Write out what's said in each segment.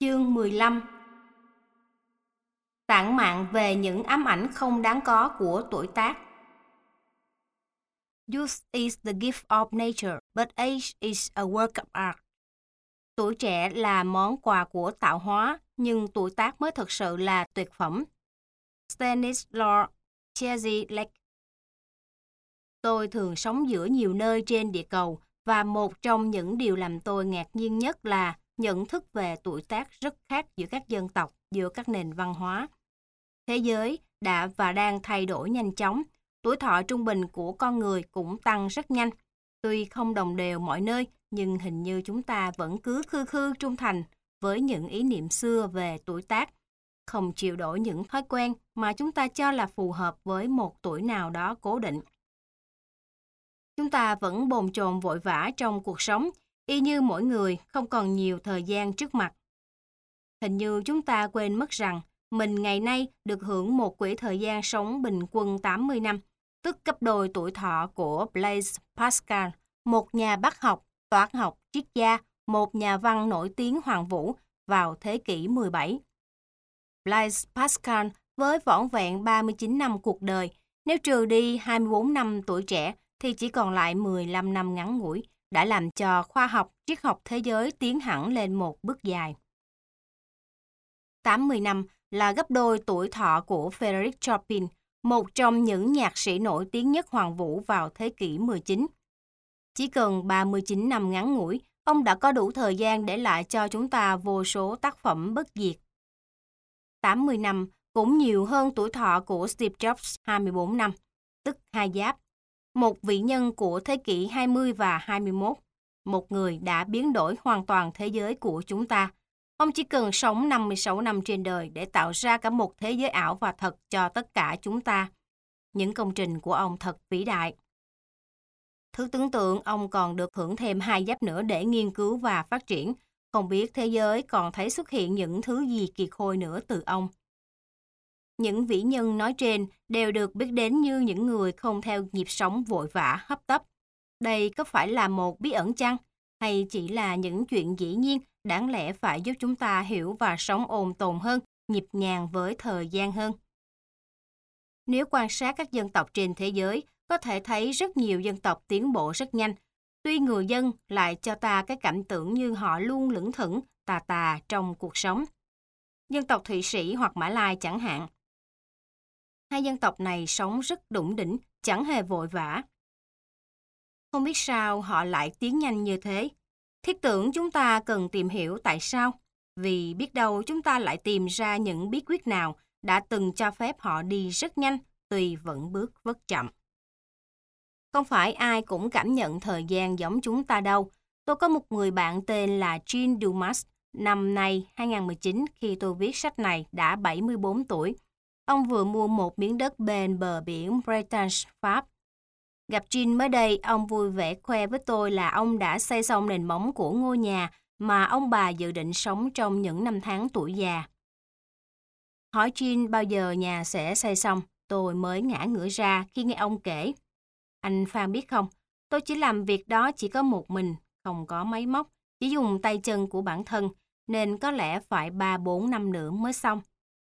Chương 15. Tản mạn về những ám ảnh không đáng có của tuổi tác. Youth is the gift of nature, but age is a work of art. Tuổi trẻ là món quà của tạo hóa, nhưng tuổi tác mới thực sự là tuyệt phẩm. Stanislaw Cieslak. Tôi thường sống giữa nhiều nơi trên địa cầu, và một trong những điều làm tôi ngạc nhiên nhất là nhận thức về tuổi tác rất khác giữa các dân tộc, giữa các nền văn hóa. Thế giới đã và đang thay đổi nhanh chóng, tuổi thọ trung bình của con người cũng tăng rất nhanh. Tuy không đồng đều mọi nơi, nhưng hình như chúng ta vẫn cứ khư khư trung thành với những ý niệm xưa về tuổi tác, không chịu đổi những thói quen mà chúng ta cho là phù hợp với một tuổi nào đó cố định. Chúng ta vẫn bồn chồn vội vã trong cuộc sống, y như mỗi người không còn nhiều thời gian trước mặt. Hình như chúng ta quên mất rằng mình ngày nay được hưởng một quỹ thời gian sống bình quân 80 năm, tức gấp đôi tuổi thọ của Blaise Pascal, một nhà bác học, toán học, triết gia, một nhà văn nổi tiếng Hoàng Vũ vào thế kỷ 17. Blaise Pascal với vỏn vẹn 39 năm cuộc đời, nếu trừ đi 24 năm tuổi trẻ thì chỉ còn lại 15 năm ngắn ngủi, đã làm cho khoa học, triết học thế giới tiến hẳn lên một bước dài. 80 năm là gấp đôi tuổi thọ của Frédéric Chopin, một trong những nhạc sĩ nổi tiếng nhất Hoàng Vũ vào thế kỷ 19. Chỉ cần 39 năm ngắn ngủi, ông đã có đủ thời gian để lại cho chúng ta vô số tác phẩm bất diệt. 80 năm cũng nhiều hơn tuổi thọ của Steve Jobs 24 năm, tức 2 giáp. Một vị nhân của thế kỷ 20 và 21, một người đã biến đổi hoàn toàn thế giới của chúng ta. Ông chỉ cần sống 56 năm trên đời để tạo ra cả một thế giới ảo và thật cho tất cả chúng ta. Những công trình của ông thật vĩ đại. Thứ tưởng tượng ông còn được hưởng thêm 2 giáp nữa để nghiên cứu và phát triển. Không biết thế giới còn thấy xuất hiện những thứ gì kỳ khôi nữa từ ông. Những vĩ nhân nói trên đều được biết đến như những người không theo nhịp sống vội vã, hấp tấp. Đây có phải là một bí ẩn chăng? Hay chỉ là những chuyện dĩ nhiên đáng lẽ phải giúp chúng ta hiểu và sống ôn tồn hơn, nhịp nhàng với thời gian hơn? Nếu quan sát các dân tộc trên thế giới, có thể thấy rất nhiều dân tộc tiến bộ rất nhanh. Tuy người dân lại cho ta cái cảm tưởng như họ luôn lững thững, tà tà trong cuộc sống. Dân tộc Thụy Sĩ hoặc Mã Lai chẳng hạn. Hai dân tộc này sống rất đủng đỉnh, chẳng hề vội vã. Không biết sao họ lại tiến nhanh như thế. Thiết tưởng chúng ta cần tìm hiểu tại sao, vì biết đâu chúng ta lại tìm ra những bí quyết nào đã từng cho phép họ đi rất nhanh, tuy vẫn bước rất chậm. Không phải ai cũng cảm nhận thời gian giống chúng ta đâu. Tôi có một người bạn tên là Jean Dumas, năm nay 2019 khi tôi viết sách này đã 74 tuổi. Ông vừa mua một miếng đất bên bờ biển Bretagne, Pháp. Gặp Jean mới đây, ông vui vẻ khoe với tôi là ông đã xây xong nền móng của ngôi nhà mà ông bà dự định sống trong những năm tháng tuổi già. Hỏi Jean bao giờ nhà sẽ xây xong, tôi mới ngã ngửa ra khi nghe ông kể. Anh Phan biết không, tôi chỉ làm việc đó chỉ có một mình, không có máy móc, chỉ dùng tay chân của bản thân, nên có lẽ phải 3-4 năm nữa mới xong.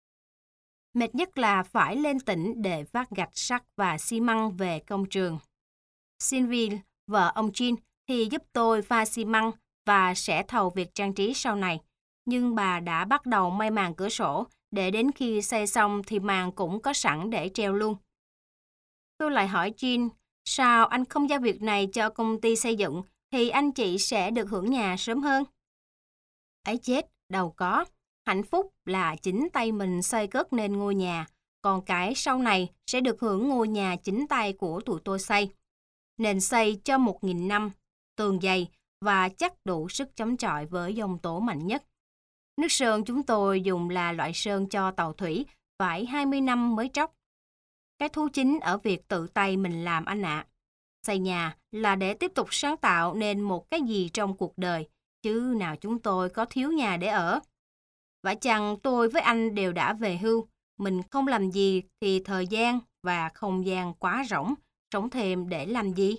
Mệt nhất là phải lên tỉnh để vác gạch sắt và xi măng về công trường. Sylvie, vợ ông Jean, thì giúp tôi pha xi măng và sẽ thầu việc trang trí sau này. Nhưng bà đã bắt đầu may màn cửa sổ, để đến khi xây xong thì màn cũng có sẵn để treo luôn. Tôi lại hỏi Jean, sao anh không giao việc này cho công ty xây dựng thì anh chị sẽ được hưởng nhà sớm hơn? Ấy chết, đâu có. Hạnh phúc là chính tay mình xây cất nên ngôi nhà, còn cái sau này sẽ được hưởng ngôi nhà chính tay của tụi tôi xây. Nền xây cho 1000 năm, tường dày và chắc đủ sức chống chọi với giông tố mạnh nhất. Nước sơn chúng tôi dùng là loại sơn cho tàu thủy, phải 20 năm mới tróc. Cái thú chính ở việc tự tay mình làm anh ạ. Xây nhà là để tiếp tục sáng tạo nên một cái gì trong cuộc đời, chứ nào chúng tôi có thiếu nhà để ở. Vả chăng tôi với anh đều đã về hưu, mình không làm gì thì thời gian và không gian quá rỗng, sống thêm để làm gì?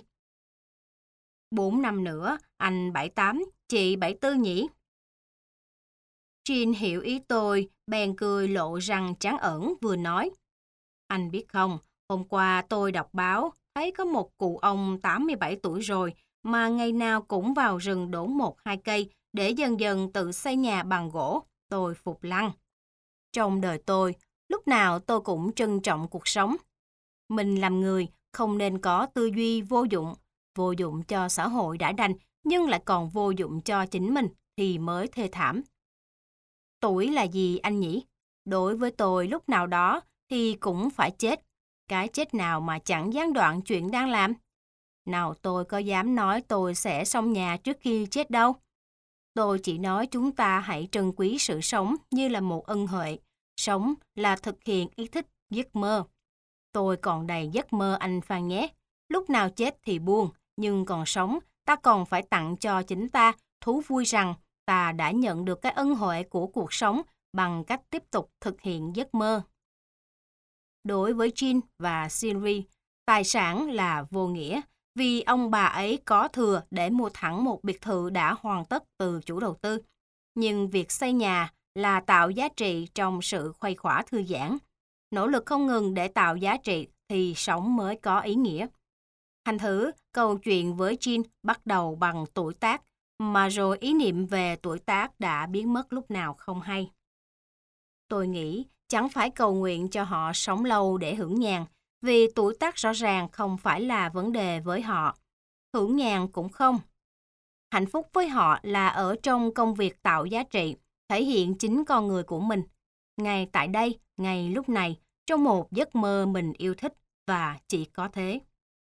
4 năm nữa, anh 78, chị 74 nhỉ? Jean hiểu ý tôi, bèn cười lộ răng trắng ẩn vừa nói. Anh biết không, hôm qua tôi đọc báo, thấy có một cụ ông 87 tuổi rồi mà ngày nào cũng vào rừng đốn 1-2 cây để dần dần tự xây nhà bằng gỗ. Tôi phục lăng. Trong đời tôi, lúc nào tôi cũng trân trọng cuộc sống. Mình làm người không nên có tư duy vô dụng cho xã hội đã đành nhưng lại còn vô dụng cho chính mình thì mới thê thảm. Tuổi là gì anh nhỉ? Đối với tôi lúc nào đó thì cũng phải chết. Cái chết nào mà chẳng gián đoạn chuyện đang làm. Nào tôi có dám nói tôi sẽ xong nhà trước khi chết đâu. Tôi chỉ nói chúng ta hãy trân quý sự sống như là một ân huệ. Sống là thực hiện ý thích, giấc mơ. Tôi còn đầy giấc mơ anh Phan nhé. Lúc nào chết thì buông, nhưng còn sống, ta còn phải tặng cho chính ta thú vui rằng ta đã nhận được cái ân huệ của cuộc sống bằng cách tiếp tục thực hiện giấc mơ. Đối với Jean và Sylvie, tài sản là vô nghĩa vì ông bà ấy có thừa để mua thẳng một biệt thự đã hoàn tất từ chủ đầu tư. Nhưng việc xây nhà là tạo giá trị trong sự khuây khỏa thư giãn. Nỗ lực không ngừng để tạo giá trị thì sống mới có ý nghĩa. Thành thử, câu chuyện với Jean bắt đầu bằng tuổi tác, mà rồi ý niệm về tuổi tác đã biến mất lúc nào không hay. Tôi nghĩ chẳng phải cầu nguyện cho họ sống lâu để hưởng nhàn, vì tuổi tác rõ ràng không phải là vấn đề với họ. Hưởng nhàn cũng không. Hạnh phúc với họ là ở trong công việc tạo giá trị, thể hiện chính con người của mình. Ngay tại đây, ngay lúc này, trong một giấc mơ mình yêu thích và chỉ có thế.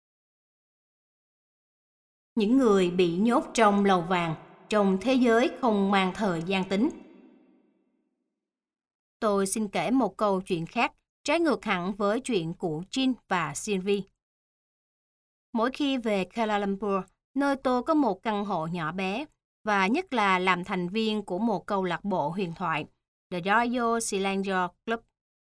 Những người bị nhốt trong lầu vàng, trong thế giới không mang thời gian tính. Tôi xin kể một câu chuyện khác, trái ngược hẳn với chuyện của Jean và Sylvie. Mỗi khi về Kuala Lumpur, nơi tôi có một căn hộ nhỏ bé, và nhất là làm thành viên của một câu lạc bộ huyền thoại, The Royal Selangor Club.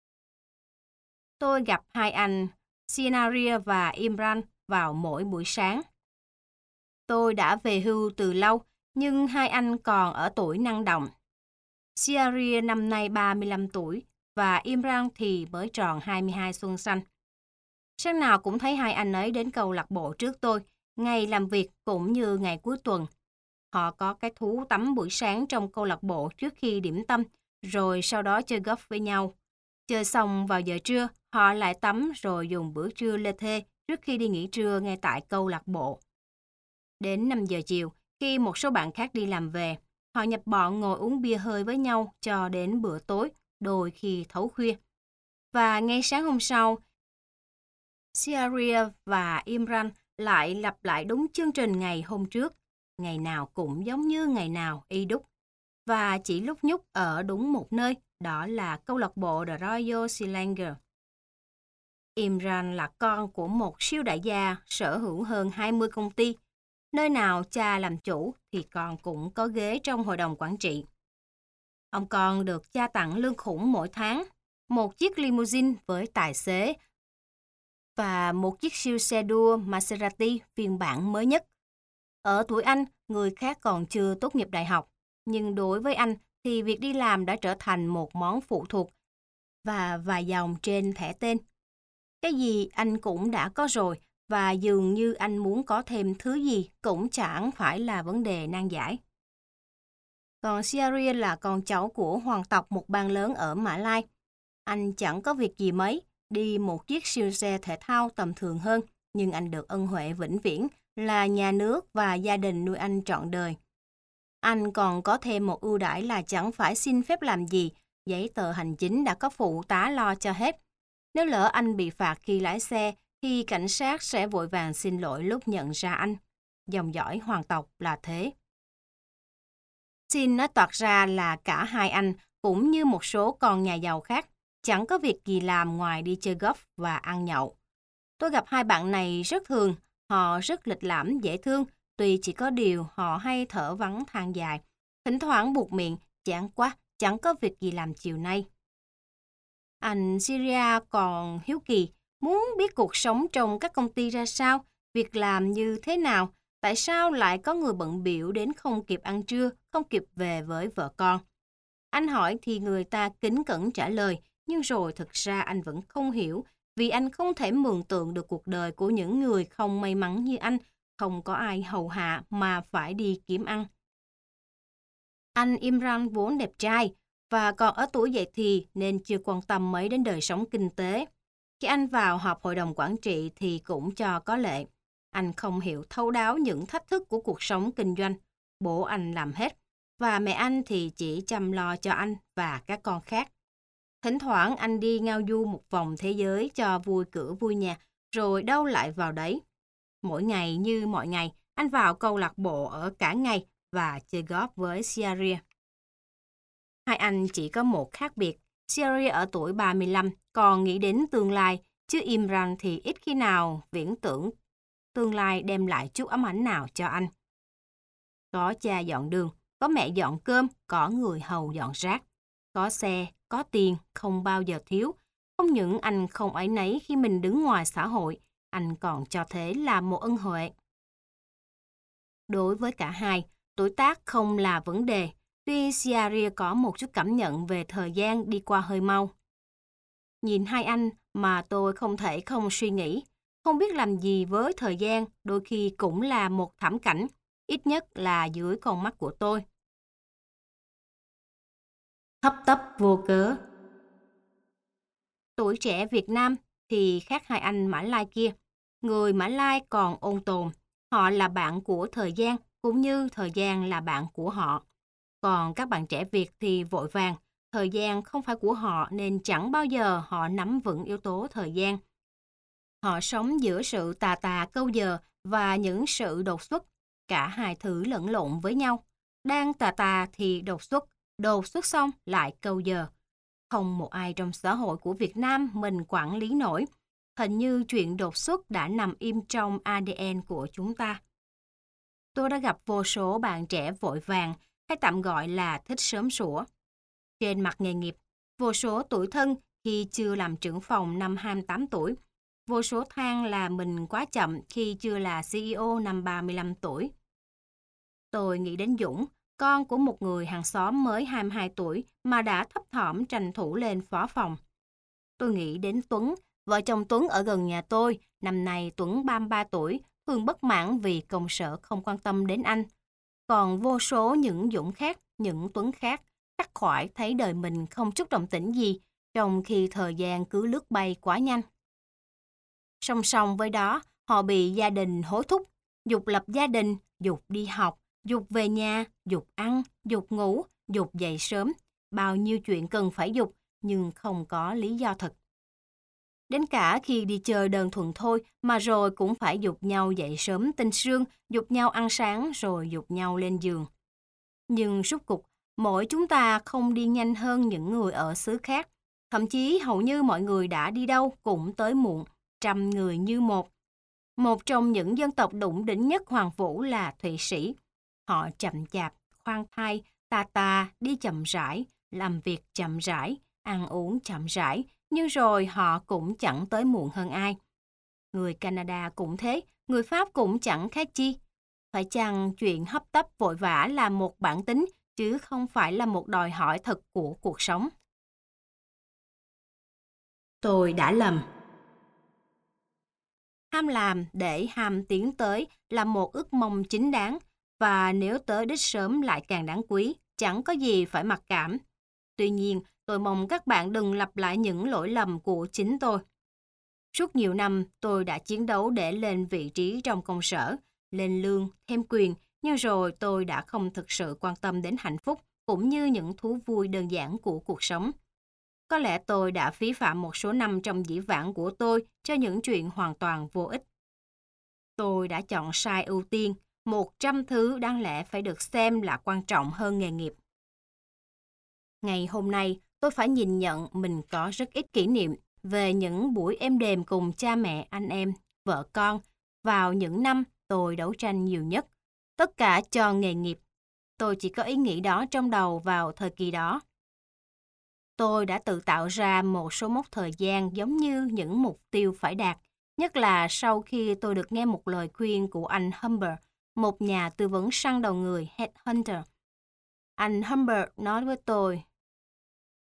Tôi gặp hai anh, Sinaria và Imran, vào mỗi buổi sáng. Tôi đã về hưu từ lâu, nhưng hai anh còn ở tuổi năng động. Sinaria năm nay 35 tuổi, và Imran thì mới tròn 22 xuân xanh. Sáng nào cũng thấy hai anh ấy đến câu lạc bộ trước tôi, ngày làm việc cũng như ngày cuối tuần. Họ có cái thú tắm buổi sáng trong câu lạc bộ trước khi điểm tâm, rồi sau đó chơi golf với nhau. Chơi xong vào giờ trưa, họ lại tắm rồi dùng bữa trưa lê thê trước khi đi nghỉ trưa ngay tại câu lạc bộ. Đến 5 giờ chiều, khi một số bạn khác đi làm về, họ nhập bọn ngồi uống bia hơi với nhau cho đến bữa tối, đôi khi thấu khuya. Và ngay sáng hôm sau, Siaria và Imran lại lặp lại đúng chương trình ngày hôm trước. Ngày nào cũng giống như ngày nào y đúc. Và chỉ lúc nhúc ở đúng một nơi, đó là câu lạc bộ The Royal Selangor. Imran là con của một siêu đại gia sở hữu hơn 20 công ty. Nơi nào cha làm chủ thì con cũng có ghế trong hội đồng quản trị. Ông con được cha tặng lương khủng mỗi tháng, một chiếc limousine với tài xế và một chiếc siêu xe đua Maserati phiên bản mới nhất. Ở tuổi anh, người khác còn chưa tốt nghiệp đại học, nhưng đối với anh thì việc đi làm đã trở thành một món phụ thuộc và vài dòng trên thẻ tên. Cái gì anh cũng đã có rồi, và dường như anh muốn có thêm thứ gì cũng chẳng phải là vấn đề nan giải. Còn Siaria là con cháu của hoàng tộc một bang lớn ở Mã Lai. Anh chẳng có việc gì mấy, đi một chiếc siêu xe thể thao tầm thường hơn, nhưng anh được ân huệ vĩnh viễn là nhà nước và gia đình nuôi anh trọn đời. Anh còn có thêm một ưu đãi là chẳng phải xin phép làm gì, giấy tờ hành chính đã có phụ tá lo cho hết. Nếu lỡ anh bị phạt khi lái xe, thì cảnh sát sẽ vội vàng xin lỗi lúc nhận ra anh. Dòng dõi hoàng tộc là thế. Xin nói toạc ra là cả hai anh, cũng như một số con nhà giàu khác, chẳng có việc gì làm ngoài đi chơi golf và ăn nhậu. Tôi gặp hai bạn này rất thường, họ rất lịch lãm, dễ thương, tuy chỉ có điều họ hay thở vắng than dài, thỉnh thoảng buột miệng, chán quá, chẳng có việc gì làm chiều nay. Anh Syria còn hiếu kỳ, muốn biết cuộc sống trong các công ty ra sao, việc làm như thế nào, tại sao lại có người bận bịu đến không kịp ăn trưa, không kịp về với vợ con. Anh hỏi thì người ta kính cẩn trả lời, nhưng rồi thực ra anh vẫn không hiểu, vì anh không thể mường tượng được cuộc đời của những người không may mắn như anh, không có ai hầu hạ mà phải đi kiếm ăn. Anh Imran vốn đẹp trai và còn ở tuổi dậy thì nên chưa quan tâm mấy đến đời sống kinh tế. Khi anh vào họp hội đồng quản trị thì cũng cho có lệ. Anh không hiểu thấu đáo những thách thức của cuộc sống kinh doanh. Bố anh làm hết và mẹ anh thì chỉ chăm lo cho anh và các con khác. Thỉnh thoảng anh đi ngao du một vòng thế giới cho vui cửa vui nhà, rồi đâu lại vào đấy. Mỗi ngày như mọi ngày, anh vào câu lạc bộ ở cả ngày và chơi golf với Siaria. Hai anh chỉ có một khác biệt. Siaria ở tuổi 35 còn nghĩ đến tương lai, chứ Imran thì ít khi nào viễn tưởng tương lai đem lại chút ấm ảnh nào cho anh. Có cha dọn đường, có mẹ dọn cơm, có người hầu dọn rác. Có xe, có tiền, không bao giờ thiếu. Không những anh không áy náy khi mình đứng ngoài xã hội, anh còn cho thế là một ân huệ. Đối với cả hai, tuổi tác không là vấn đề, tuy Siaria có một chút cảm nhận về thời gian đi qua hơi mau. Nhìn hai anh mà tôi không thể không suy nghĩ, không biết làm gì với thời gian đôi khi cũng là một thảm cảnh, ít nhất là dưới con mắt của tôi. Hấp tấp vô cớ. Tuổi trẻ Việt Nam thì khác hai anh Mã Lai kia. Người Mã Lai còn ôn tồn, họ là bạn của thời gian cũng như thời gian là bạn của họ. Còn các bạn trẻ Việt thì vội vàng, thời gian không phải của họ nên chẳng bao giờ họ nắm vững yếu tố thời gian. Họ sống giữa sự tà tà câu giờ và những sự đột xuất, cả hai thứ lẫn lộn với nhau. Đang tà tà thì đột xuất xong lại câu giờ. Không một ai trong xã hội của Việt Nam mình quản lý nổi. Hình như chuyện đột xuất đã nằm im trong ADN của chúng ta. Tôi đã gặp vô số bạn trẻ vội vàng, hay tạm gọi là thích sớm sủa. Trên mặt nghề nghiệp, vô số tuổi thân khi chưa làm trưởng phòng năm 28 tuổi, vô số than là mình quá chậm khi chưa là CEO năm 35 tuổi. Tôi nghĩ đến Dũng, con của một người hàng xóm mới 22 tuổi mà đã thấp thỏm tranh thủ lên phó phòng. Tôi nghĩ đến Tuấn, vợ chồng Tuấn ở gần nhà tôi, năm nay Tuấn 33 tuổi, thường bất mãn vì công sở không quan tâm đến anh. Còn vô số những Dũng khác, những Tuấn khác, khắc khoải thấy đời mình không chút động tĩnh gì, trong khi thời gian cứ lướt bay quá nhanh. Song song với đó, họ bị gia đình hối thúc, dục lập gia đình, dục đi học, dục về nhà, dục ăn, dục ngủ, dục dậy sớm. Bao nhiêu chuyện cần phải dục, nhưng không có lý do thật. Đến cả khi đi chơi đơn thuần thôi mà rồi cũng phải dục nhau dậy sớm tinh sương, dục nhau ăn sáng rồi dục nhau lên giường. Nhưng rốt cục, mỗi chúng ta không đi nhanh hơn những người ở xứ khác. Thậm chí hầu như mọi người đã đi đâu cũng tới muộn, 100 người như một. Một trong những dân tộc đủng đỉnh nhất Hoàng Vũ là Thụy Sĩ. Họ chậm chạp, khoan thai, tà tà, đi chậm rãi, làm việc chậm rãi, ăn uống chậm rãi, nhưng rồi họ cũng chẳng tới muộn hơn ai. Người Canada cũng thế, người Pháp cũng chẳng khác chi. Phải chăng chuyện hấp tấp vội vã là một bản tính, chứ không phải là một đòi hỏi thật của cuộc sống? Tôi đã lầm. Ham làm để ham tiến tới là một ước mong chính đáng, và nếu tới đích sớm lại càng đáng quý, chẳng có gì phải mặc cảm. Tuy nhiên, tôi mong các bạn đừng lặp lại những lỗi lầm của chính tôi. Suốt nhiều năm, tôi đã chiến đấu để lên vị trí trong công sở, lên lương, thêm quyền, nhưng rồi tôi đã không thực sự quan tâm đến hạnh phúc cũng như những thú vui đơn giản của cuộc sống. Có lẽ tôi đã phí phạm một số năm trong dĩ vãng của tôi cho những chuyện hoàn toàn vô ích. Tôi đã chọn sai ưu tiên, 100 thứ đáng lẽ phải được xem là quan trọng hơn nghề nghiệp. Ngày hôm nay, tôi phải nhìn nhận mình có rất ít kỷ niệm về những buổi êm đềm cùng cha mẹ, anh em, vợ con vào những năm tôi đấu tranh nhiều nhất. Tất cả cho nghề nghiệp. Tôi chỉ có ý nghĩ đó trong đầu vào thời kỳ đó. Tôi đã tự tạo ra một số mốc thời gian giống như những mục tiêu phải đạt, nhất là sau khi tôi được nghe một lời khuyên của anh Humber, một nhà tư vấn săn đầu người headhunter. Anh Humber nói với tôi,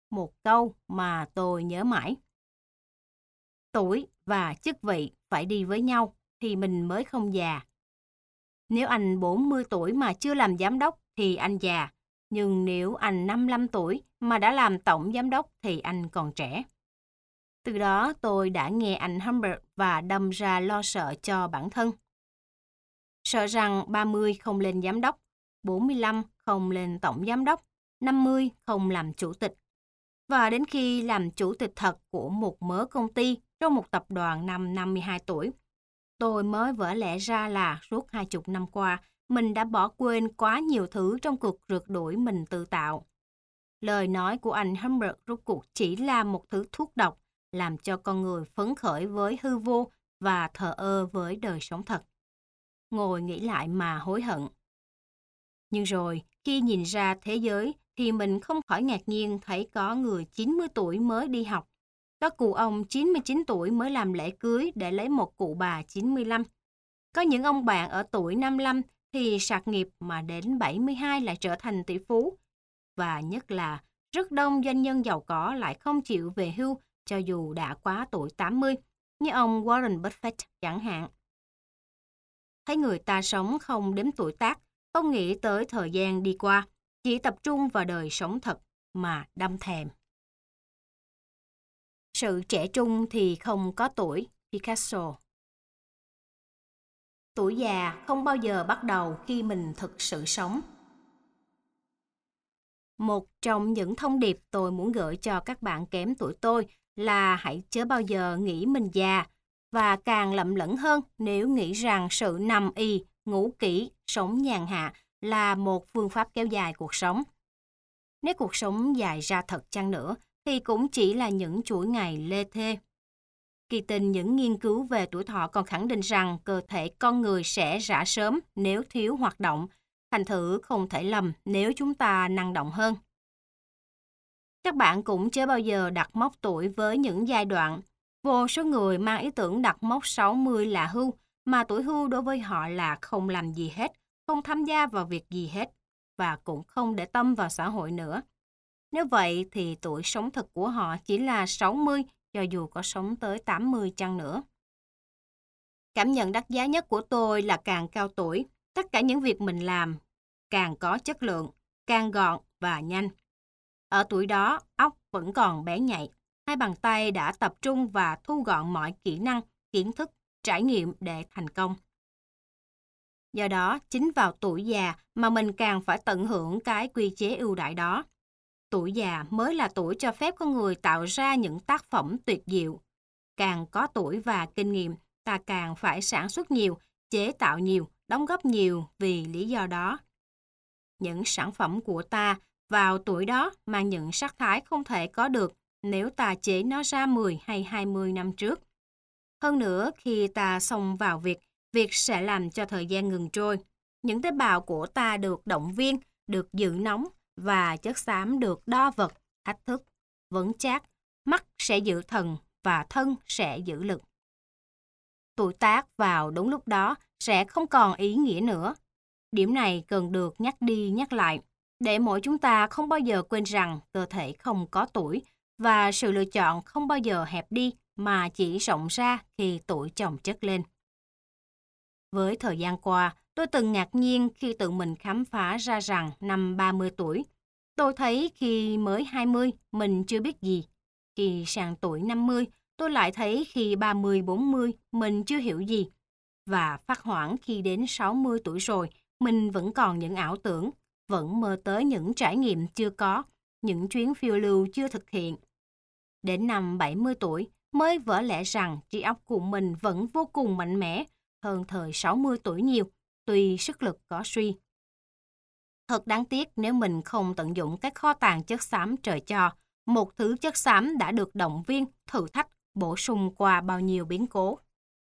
một câu mà tôi nhớ mãi. Tuổi và chức vị phải đi với nhau thì mình mới không già. Nếu anh 40 tuổi mà chưa làm giám đốc thì anh già, nhưng nếu anh 55 tuổi mà đã làm tổng giám đốc thì anh còn trẻ. Từ đó tôi đã nghe anh Humbert và đâm ra lo sợ cho bản thân. Sợ rằng 30 không lên giám đốc, 45 không lên tổng giám đốc, 50 không làm chủ tịch. Và đến khi làm chủ tịch thật của một mớ công ty trong một tập đoàn năm 52 tuổi, tôi mới vỡ lẽ ra là suốt 20 năm qua, mình đã bỏ quên quá nhiều thứ trong cuộc rượt đuổi mình tự tạo. Lời nói của anh Humbert rốt cuộc chỉ là một thứ thuốc độc, làm cho con người phấn khởi với hư vô và thờ ơ với đời sống thật. Ngồi nghĩ lại mà hối hận. Nhưng rồi, khi nhìn ra thế giới, thì mình không khỏi ngạc nhiên thấy có người 90 tuổi mới đi học. Có cụ ông 99 tuổi mới làm lễ cưới để lấy một cụ bà 95. Có những ông bạn ở tuổi 55 thì sạc nghiệp mà đến 72 lại trở thành tỷ phú. Và nhất là, rất đông doanh nhân giàu có lại không chịu về hưu cho dù đã quá tuổi 80, như ông Warren Buffett chẳng hạn. Thấy người ta sống không đếm tuổi tác, không nghĩ tới thời gian đi qua, chỉ tập trung vào đời sống thật mà đâm thèm. Sự trẻ trung thì không có tuổi, Picasso. Tuổi già không bao giờ bắt đầu khi mình thực sự sống. Một trong những thông điệp tôi muốn gửi cho các bạn kém tuổi tôi là hãy chớ bao giờ nghĩ mình già, và càng lậm lẫn hơn nếu nghĩ rằng sự nằm y, ngủ kỹ, sống nhàn hạ là một phương pháp kéo dài cuộc sống. Nếu cuộc sống dài ra thật chăng nữa, thì cũng chỉ là những chuỗi ngày lê thê. Kỳ tình những nghiên cứu về tuổi thọ còn khẳng định rằng cơ thể con người sẽ rã sớm nếu thiếu hoạt động, thành thử không thể lầm nếu chúng ta năng động hơn. Các bạn cũng chưa bao giờ đặt mốc tuổi với những giai đoạn. Vô số người mang ý tưởng đặt mốc 60 là hưu, mà tuổi hưu đối với họ là không làm gì hết, không tham gia vào việc gì hết, và cũng không để tâm vào xã hội nữa. Nếu vậy thì tuổi sống thực của họ chỉ là 60, cho dù có sống tới 80 chăng nữa. Cảm nhận đắt giá nhất của tôi là càng cao tuổi, tất cả những việc mình làm càng có chất lượng, càng gọn và nhanh. Ở tuổi đó, óc vẫn còn bé nhạy, hai bàn tay đã tập trung và thu gọn mọi kỹ năng, kiến thức, trải nghiệm để thành công. Do đó, chính vào tuổi già mà mình càng phải tận hưởng cái quy chế ưu đãi đó. Tuổi già mới là tuổi cho phép con người tạo ra những tác phẩm tuyệt diệu. Càng có tuổi và kinh nghiệm, ta càng phải sản xuất nhiều, chế tạo nhiều, đóng góp nhiều vì lý do đó. Những sản phẩm của ta vào tuổi đó mang những sắc thái không thể có được nếu ta chế nó ra 10 hay 20 năm trước. Hơn nữa, khi ta xông vào việc sẽ làm cho thời gian ngừng trôi. Những tế bào của ta được động viên, được giữ nóng và chất xám được đo vật, thách thức, vững chắc. Mắt sẽ giữ thần và thân sẽ giữ lực. Tuổi tác vào đúng lúc đó sẽ không còn ý nghĩa nữa. Điểm này cần được nhắc đi nhắc lại, để mỗi chúng ta không bao giờ quên rằng cơ thể không có tuổi và sự lựa chọn không bao giờ hẹp đi mà chỉ rộng ra khi tuổi chồng chất lên. Với thời gian qua, tôi từng ngạc nhiên khi tự mình khám phá ra rằng năm 30 tuổi, tôi thấy khi mới 20 mình chưa biết gì. Khi sang tuổi 50, tôi lại thấy khi 30-40 mình chưa hiểu gì. Và phát hoảng khi đến 60 tuổi rồi, mình vẫn còn những ảo tưởng, vẫn mơ tới những trải nghiệm chưa có, những chuyến phiêu lưu chưa thực hiện. Đến năm 70 tuổi mới vỡ lẽ rằng trí óc của mình vẫn vô cùng mạnh mẽ hơn thời 60 tuổi nhiều, tuy sức lực có suy. Thật đáng tiếc nếu mình không tận dụng cái kho tàng chất xám trời cho, một thứ chất xám đã được động viên, thử thách, bổ sung qua bao nhiêu biến cố.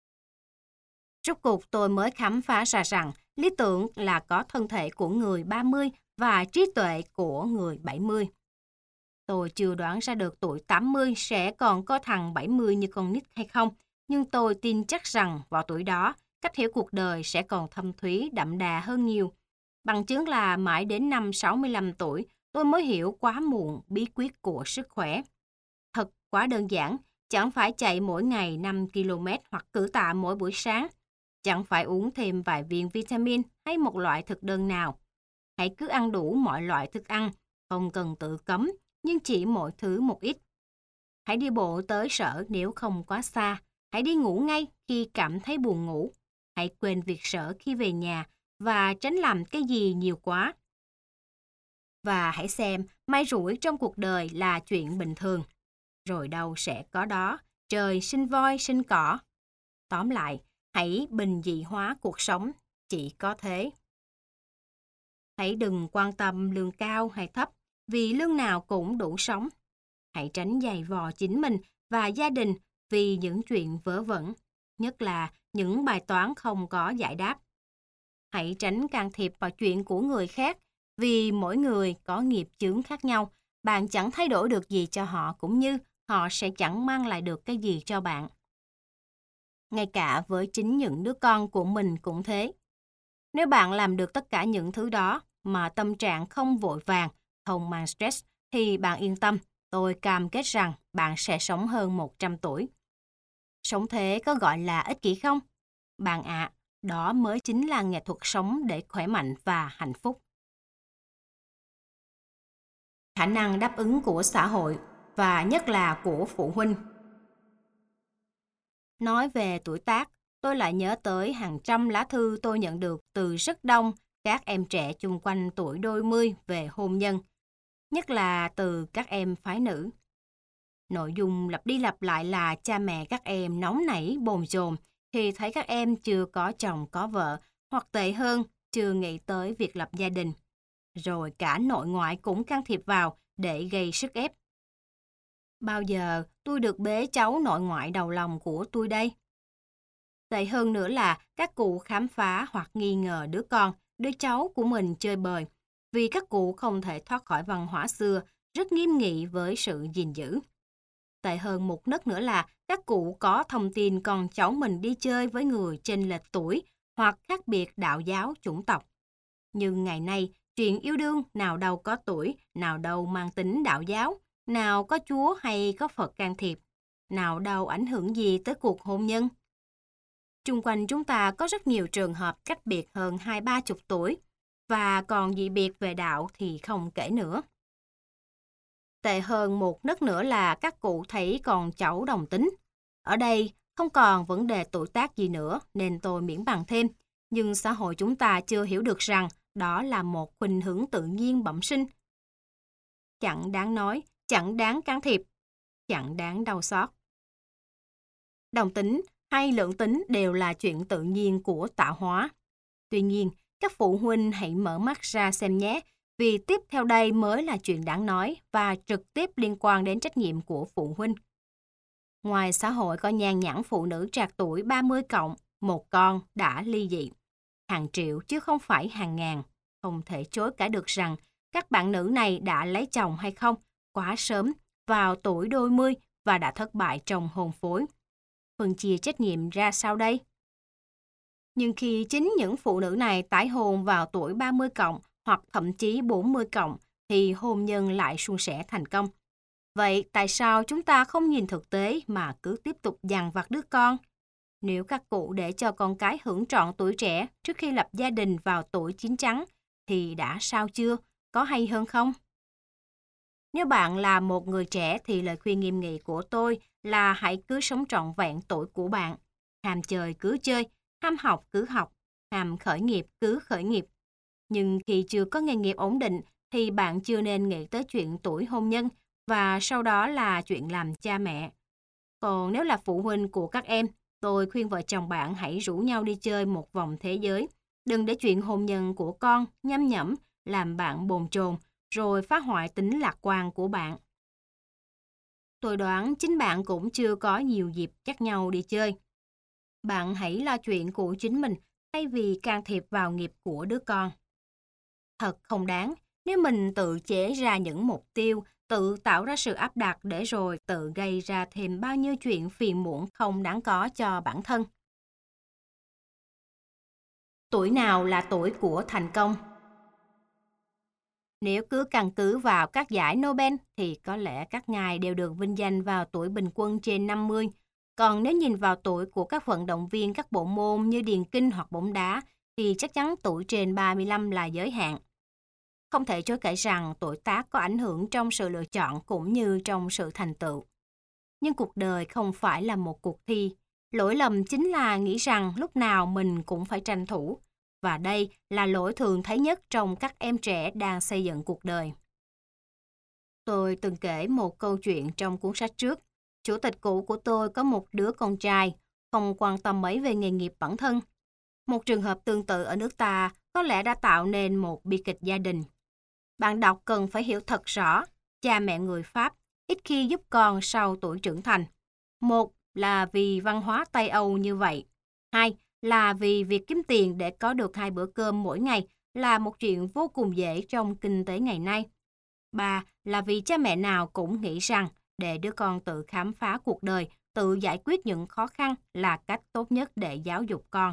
Rốt cuộc tôi mới khám phá ra rằng lý tưởng là có thân thể của người 30 và trí tuệ của người 70. Tôi chưa đoán ra được tuổi 80 sẽ còn có thằng 70 như con nít hay không, nhưng tôi tin chắc rằng vào tuổi đó, cách hiểu cuộc đời sẽ còn thâm thúy đậm đà hơn nhiều. Bằng chứng là mãi đến năm 65 tuổi, tôi mới hiểu quá muộn bí quyết của sức khỏe. Thật quá đơn giản, chẳng phải chạy mỗi ngày 5 km hoặc cử tạ mỗi buổi sáng, chẳng phải uống thêm vài viên vitamin hay một loại thực đơn nào. Hãy cứ ăn đủ mọi loại thức ăn, không cần tự cấm, nhưng chỉ mỗi thứ một ít. Hãy đi bộ tới sở nếu không quá xa. Hãy đi ngủ ngay khi cảm thấy buồn ngủ. Hãy quên việc sở khi về nhà và tránh làm cái gì nhiều quá. Và hãy xem may rủi trong cuộc đời là chuyện bình thường. Rồi đâu sẽ có đó, trời sinh voi sinh cỏ. Tóm lại, hãy bình dị hóa cuộc sống, chỉ có thế. Hãy đừng quan tâm lương cao hay thấp, vì lương nào cũng đủ sống. Hãy tránh giày vò chính mình và gia đình vì những chuyện vớ vẩn, nhất là những bài toán không có giải đáp. Hãy tránh can thiệp vào chuyện của người khác, vì mỗi người có nghiệp chướng khác nhau. Bạn chẳng thay đổi được gì cho họ cũng như họ sẽ chẳng mang lại được cái gì cho bạn. Ngay cả với chính những đứa con của mình cũng thế. Nếu bạn làm được tất cả những thứ đó mà tâm trạng không vội vàng, không mang stress, thì bạn yên tâm, tôi cam kết rằng bạn sẽ sống hơn 100 tuổi. Sống thế có gọi là ích kỷ không? Bạn ạ, đó mới chính là nghệ thuật sống để khỏe mạnh và hạnh phúc. Khả năng đáp ứng của xã hội và nhất là của phụ huynh. Nói về tuổi tác, tôi lại nhớ tới hàng trăm lá thư tôi nhận được từ rất đông các em trẻ chung quanh tuổi đôi mươi về hôn nhân, nhất là từ các em phái nữ. Nội dung lặp đi lặp lại là cha mẹ các em nóng nảy bồn chồn khi thấy các em chưa có chồng có vợ, hoặc tệ hơn, chưa nghĩ tới việc lập gia đình. Rồi cả nội ngoại cũng can thiệp vào để gây sức ép. Bao giờ tôi được bế cháu nội ngoại đầu lòng của tôi đây? Tệ hơn nữa là các cụ khám phá hoặc nghi ngờ đứa cháu của mình chơi bời, vì các cụ không thể thoát khỏi văn hóa xưa, rất nghiêm nghị với sự gìn giữ. Tệ hơn một nấc nữa là các cụ có thông tin con cháu mình đi chơi với người chênh lệch tuổi hoặc khác biệt đạo giáo chủng tộc. Nhưng ngày nay, chuyện yêu đương nào đâu có tuổi, nào đâu mang tính đạo giáo, nào có Chúa hay có Phật can thiệp, nào đâu ảnh hưởng gì tới cuộc hôn nhân. Chung quanh chúng ta có rất nhiều trường hợp cách biệt hơn 20-30 tuổi, và còn dị biệt về đạo thì không kể nữa. Tệ hơn một nấc nữa là các cụ thấy con cháu đồng tính. Ở đây không còn vấn đề tuổi tác gì nữa nên tôi miễn bàn thêm, nhưng xã hội chúng ta chưa hiểu được rằng đó là một khuynh hướng tự nhiên bẩm sinh. Chẳng đáng nói, chẳng đáng can thiệp, chẳng đáng đau xót. Đồng tính hay lượng tính đều là chuyện tự nhiên của tạo hóa. Tuy nhiên, các phụ huynh hãy mở mắt ra xem nhé, vì tiếp theo đây mới là chuyện đáng nói và trực tiếp liên quan đến trách nhiệm của phụ huynh. Ngoài xã hội có nhan nhản phụ nữ trạc tuổi 30 cộng, một con đã ly dị. Hàng triệu chứ không phải hàng ngàn. Không thể chối cãi được rằng các bạn nữ này đã lấy chồng hay không quá sớm vào tuổi đôi mươi và đã thất bại trong hôn phối. Phân chia trách nhiệm ra sao đây? Nhưng khi chính những phụ nữ này tái hôn vào tuổi 30 cộng hoặc thậm chí 40 cộng thì hôn nhân lại suôn sẻ thành công. Vậy tại sao chúng ta không nhìn thực tế mà cứ tiếp tục dằn vặt đứa con? Nếu các cụ để cho con cái hưởng trọn tuổi trẻ trước khi lập gia đình vào tuổi chín chắn thì đã sao chưa? Có hay hơn không? Nếu bạn là một người trẻ thì lời khuyên nghiêm nghị của tôi là hãy cứ sống trọn vẹn tuổi của bạn. Ham chơi cứ chơi, ham học cứ học, ham khởi nghiệp cứ khởi nghiệp. Nhưng khi chưa có nghề nghiệp ổn định thì bạn chưa nên nghĩ tới chuyện tuổi hôn nhân và sau đó là chuyện làm cha mẹ. Còn nếu là phụ huynh của các em, tôi khuyên vợ chồng bạn hãy rủ nhau đi chơi một vòng thế giới. Đừng để chuyện hôn nhân của con nhăm nhẩm làm bạn bồn chồn rồi phá hoại tính lạc quan của bạn. Tôi đoán chính bạn cũng chưa có nhiều dịp dắt nhau đi chơi. Bạn hãy lo chuyện của chính mình thay vì can thiệp vào nghiệp của đứa con. Thật không đáng nếu mình tự chế ra những mục tiêu, tự tạo ra sự áp đặt để rồi tự gây ra thêm bao nhiêu chuyện phiền muộn không đáng có cho bản thân. Tuổi nào là tuổi của thành công? Nếu cứ căn cứ vào các giải Nobel thì có lẽ các ngài đều được vinh danh vào tuổi bình quân trên 50. Còn nếu nhìn vào tuổi của các vận động viên các bộ môn như điền kinh hoặc bóng đá thì chắc chắn tuổi trên 35 là giới hạn. Không thể chối cãi rằng tuổi tác có ảnh hưởng trong sự lựa chọn cũng như trong sự thành tựu. Nhưng cuộc đời không phải là một cuộc thi. Lỗi lầm chính là nghĩ rằng lúc nào mình cũng phải tranh thủ. Và đây là lỗi thường thấy nhất trong các em trẻ đang xây dựng cuộc đời. Tôi từng kể một câu chuyện trong cuốn sách trước. Chủ tịch cũ của tôi có một đứa con trai, không quan tâm mấy về nghề nghiệp bản thân. Một trường hợp tương tự ở nước ta có lẽ đã tạo nên một bi kịch gia đình. Bạn đọc cần phải hiểu thật rõ, cha mẹ người Pháp ít khi giúp con sau tuổi trưởng thành. Một là vì văn hóa Tây Âu như vậy. Hai là vì việc kiếm tiền để có được 2 bữa cơm mỗi ngày là một chuyện vô cùng dễ trong kinh tế ngày nay. Ba là vì cha mẹ nào cũng nghĩ rằng để đứa con tự khám phá cuộc đời, tự giải quyết những khó khăn là cách tốt nhất để giáo dục con.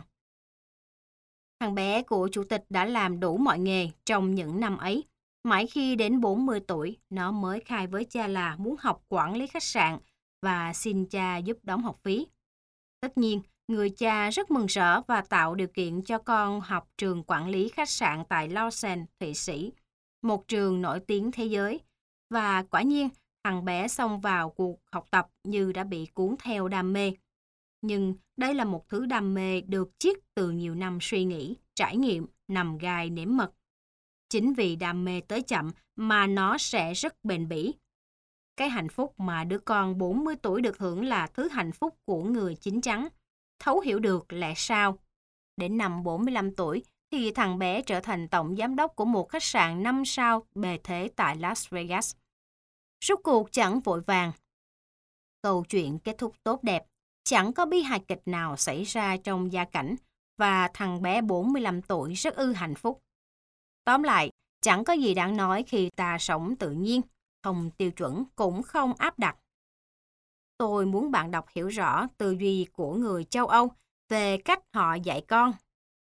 Thằng bé của chủ tịch đã làm đủ mọi nghề trong những năm ấy. Mãi khi đến 40 tuổi, nó mới khai với cha là muốn học quản lý khách sạn và xin cha giúp đóng học phí. Tất nhiên, người cha rất mừng rỡ và tạo điều kiện cho con học trường quản lý khách sạn tại Lausanne, Thụy Sĩ, một trường nổi tiếng thế giới. Và quả nhiên, thằng bé xông vào cuộc học tập như đã bị cuốn theo đam mê. Nhưng đây là một thứ đam mê được chiết từ nhiều năm suy nghĩ, trải nghiệm, nằm gai nếm mật. Chính vì đam mê tới chậm mà nó sẽ rất bền bỉ. Cái hạnh phúc mà đứa con 40 tuổi được hưởng là thứ hạnh phúc của người chín chắn, thấu hiểu được lẽ sao. Đến năm 45 tuổi thì thằng bé trở thành tổng giám đốc của một khách sạn 5 sao bề thế tại Las Vegas. Rốt cuộc chẳng vội vàng. Câu chuyện kết thúc tốt đẹp, chẳng có bi hài kịch nào xảy ra trong gia cảnh và thằng bé 45 tuổi rất hạnh phúc. Tóm lại, chẳng có gì đáng nói khi ta sống tự nhiên, không tiêu chuẩn cũng không áp đặt. Tôi muốn bạn đọc hiểu rõ tư duy của người châu Âu về cách họ dạy con.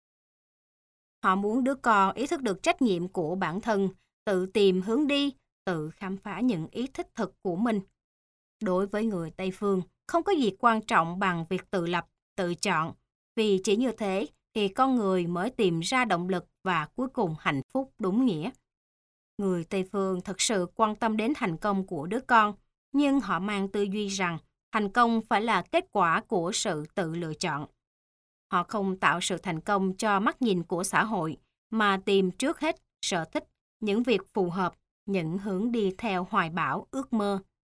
Họ muốn đứa con ý thức được trách nhiệm của bản thân, tự tìm hướng đi, tự khám phá những ý thích thực của mình. Đối với người Tây Phương, không có gì quan trọng bằng việc tự lập, tự chọn, vì chỉ như thế thì con người mới tìm ra động lực và cuối cùng hạnh phúc đúng nghĩa. Người Tây Phương thật sự quan tâm đến thành công của đứa con, nhưng họ mang tư duy rằng thành công phải là kết quả của sự tự lựa chọn. Họ không tạo sự thành công cho mắt nhìn của xã hội, mà tìm trước hết sở thích, những việc phù hợp, những hướng đi theo hoài bão, ước mơ.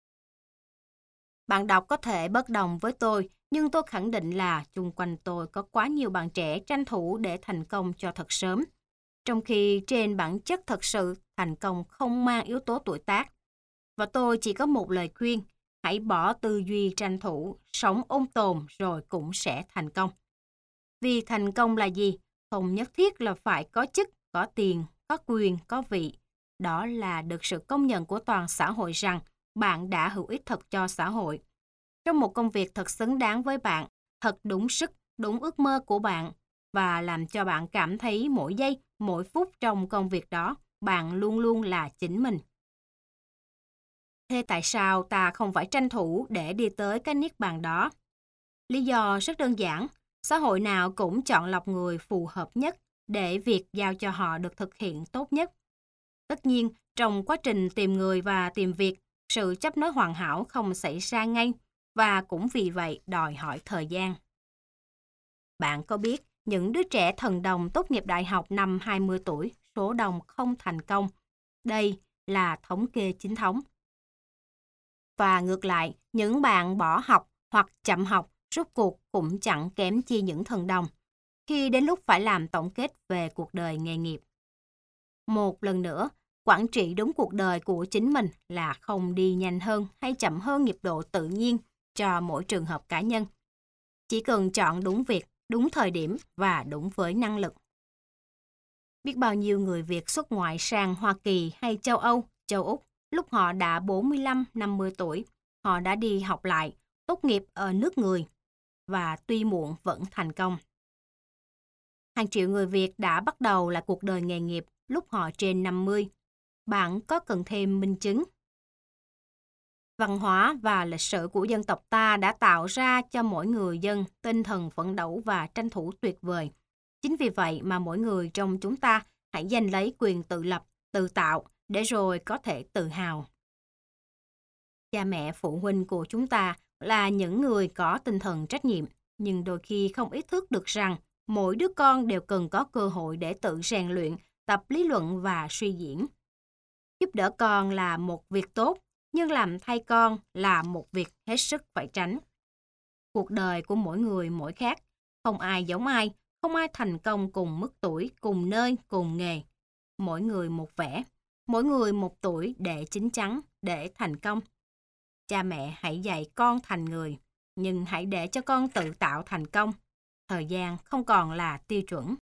Bạn đọc có thể bất đồng với tôi, nhưng tôi khẳng định là chung quanh tôi có quá nhiều bạn trẻ tranh thủ để thành công cho thật sớm. Trong khi trên bản chất thật sự, thành công không mang yếu tố tuổi tác. Và tôi chỉ có một lời khuyên, hãy bỏ tư duy tranh thủ, sống ôn tồn rồi cũng sẽ thành công. Vì thành công là gì? Không nhất thiết là phải có chức, có tiền, có quyền, có vị. Đó là được sự công nhận của toàn xã hội rằng bạn đã hữu ích thật cho xã hội. Trong một công việc thật xứng đáng với bạn, thật đúng sức, đúng ước mơ của bạn và làm cho bạn cảm thấy mỗi giây, mỗi phút trong công việc đó, bạn luôn luôn là chính mình. Thế tại sao ta không phải tranh thủ để đi tới cái niết bàn đó? Lý do rất đơn giản, xã hội nào cũng chọn lọc người phù hợp nhất để việc giao cho họ được thực hiện tốt nhất. Tất nhiên, trong quá trình tìm người và tìm việc, sự chấp nối hoàn hảo không xảy ra ngay và cũng vì vậy đòi hỏi thời gian. Bạn có biết những đứa trẻ thần đồng tốt nghiệp đại học năm 20 tuổi, số đông không thành công. Đây là thống kê chính thống. Và ngược lại, những bạn bỏ học hoặc chậm học rốt cuộc cũng chẳng kém chi những thần đồng khi đến lúc phải làm tổng kết về cuộc đời nghề nghiệp. Một lần nữa, quản trị đúng cuộc đời của chính mình là không đi nhanh hơn hay chậm hơn nhịp độ tự nhiên cho mỗi trường hợp cá nhân. Chỉ cần chọn đúng việc, đúng thời điểm và đúng với năng lực. Biết bao nhiêu người Việt xuất ngoại sang Hoa Kỳ hay châu Âu, châu Úc, lúc họ đã 45-50 tuổi, họ đã đi học lại, tốt nghiệp ở nước người và tuy muộn vẫn thành công. Hàng triệu người Việt đã bắt đầu lại cuộc đời nghề nghiệp lúc họ trên 50. Bạn có cần thêm minh chứng? Văn hóa và lịch sử của dân tộc ta đã tạo ra cho mỗi người dân tinh thần phấn đấu và tranh thủ tuyệt vời. Chính vì vậy mà mỗi người trong chúng ta hãy giành lấy quyền tự lập, tự tạo để rồi có thể tự hào. Cha mẹ phụ huynh của chúng ta là những người có tinh thần trách nhiệm, nhưng đôi khi không ý thức được rằng mỗi đứa con đều cần có cơ hội để tự rèn luyện, tập lý luận và suy diễn. Giúp đỡ con là một việc tốt, nhưng làm thay con là một việc hết sức phải tránh. Cuộc đời của mỗi người mỗi khác, không ai giống ai, không ai thành công cùng mức tuổi, cùng nơi, cùng nghề. Mỗi người một vẻ, mỗi người một tuổi để chín chắn, để thành công. Cha mẹ hãy dạy con thành người, nhưng hãy để cho con tự tạo thành công. Thời gian không còn là tiêu chuẩn.